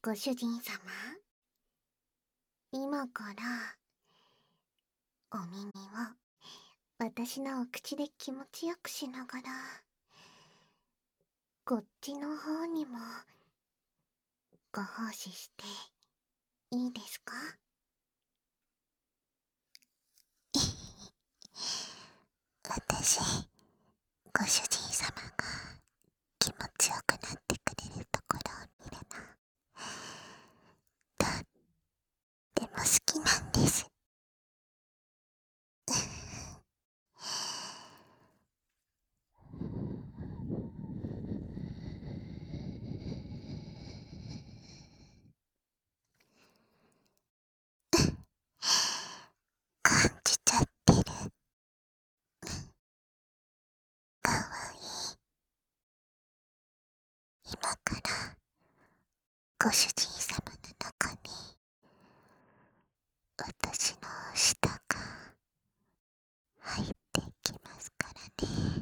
ご主人様、今からお耳を私のお口で気持ちよくしながら、こっちの方にもご奉仕していいですか？私、ご主人様が気持ちよくなってくれるところを見るの、とっても好きなんです。感じちゃってる。かわいい。今からご主人様の中に私の舌が入ってきますからね。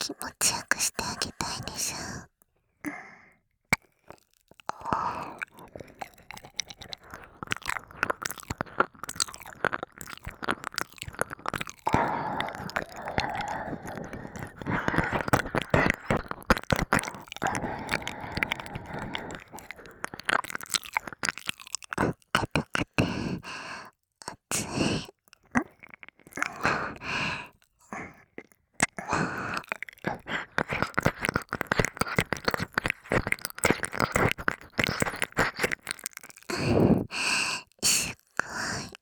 気持ちよくしてあげたいでしょ。硬くて熱い。すっごい。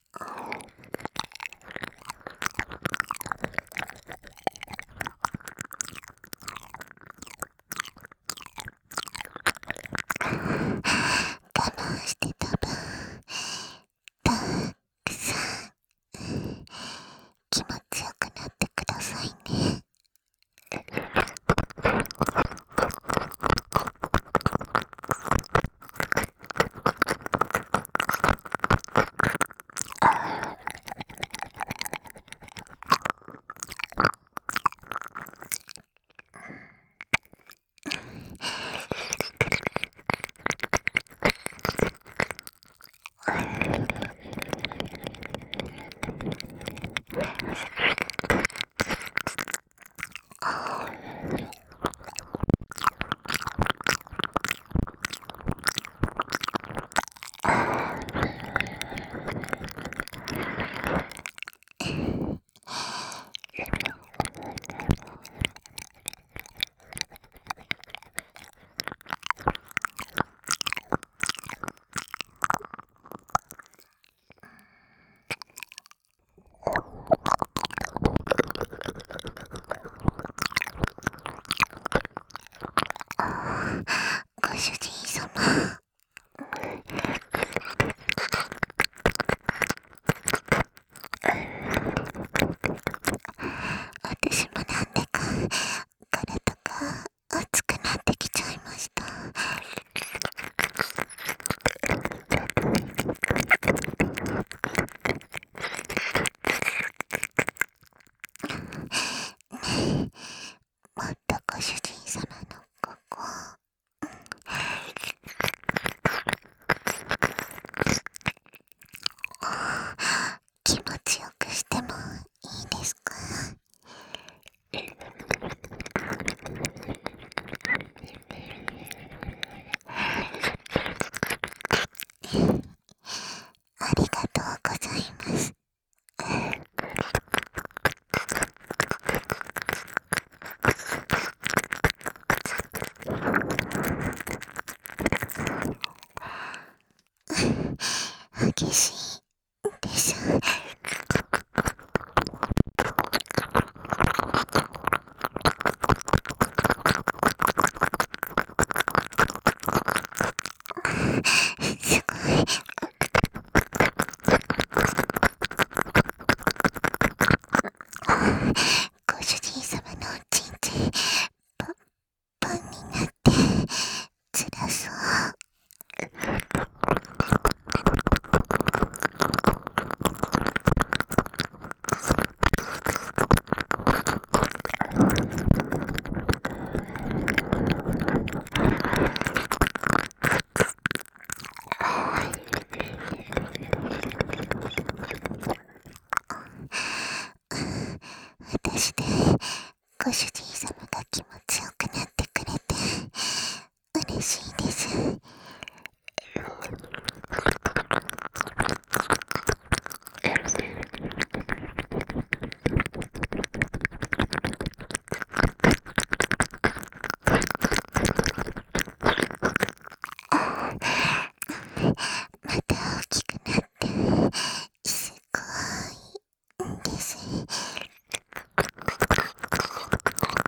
我慢してた分たくさん気持ちよくなってくださいね。ご主人様、私もなんでか体が熱くなってきちゃいました。もっとご主人様のここ気持ちよくしてもいいですか？ありがとうございます。激しいでしょ。すごい。ご主人様のおちんちんパンパンになって辛そう。私でご主人様が気持ちよくなってくれて嬉しいです。また大きくなってすごいんです。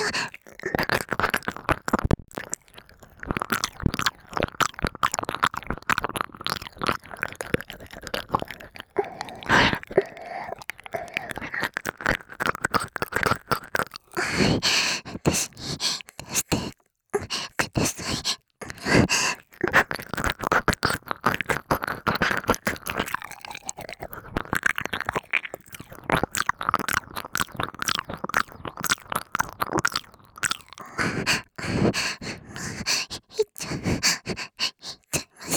私に出してください。いっちゃいます。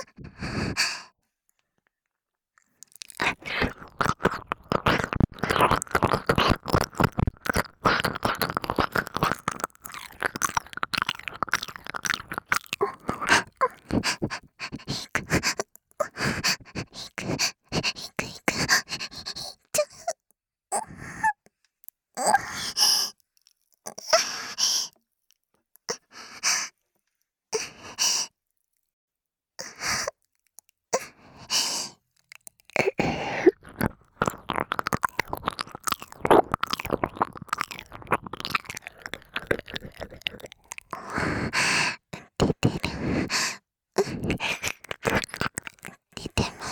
出てます。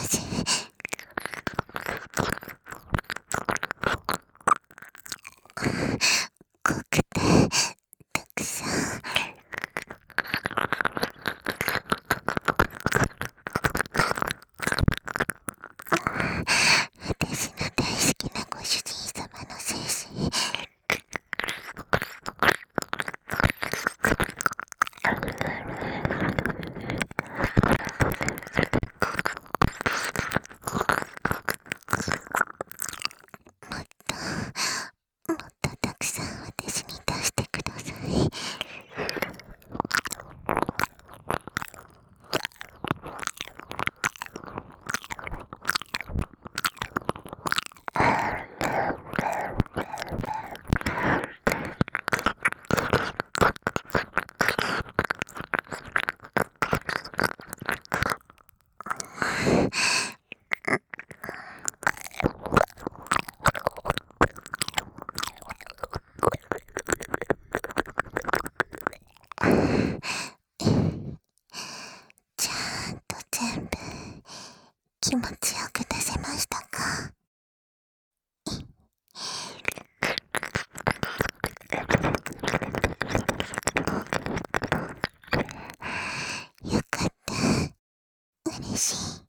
濃くてたくさん。私の大好きなご主人様の精子。もっとたくさん私に出してください。ちゃんと全部気持ちよく出せましたか？よかった。嬉しい。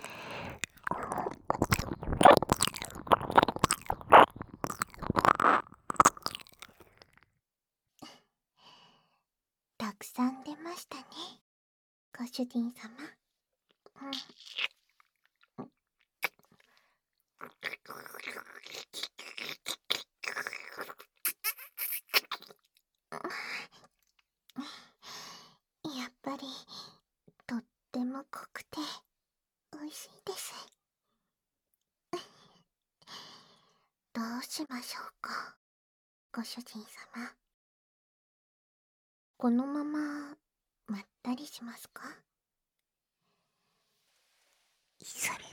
たくさん出ましたね、ご主人様。やっぱりとっても濃くて美味しいです。どうしましょうか、ご主人様。このまままったりしますか？それ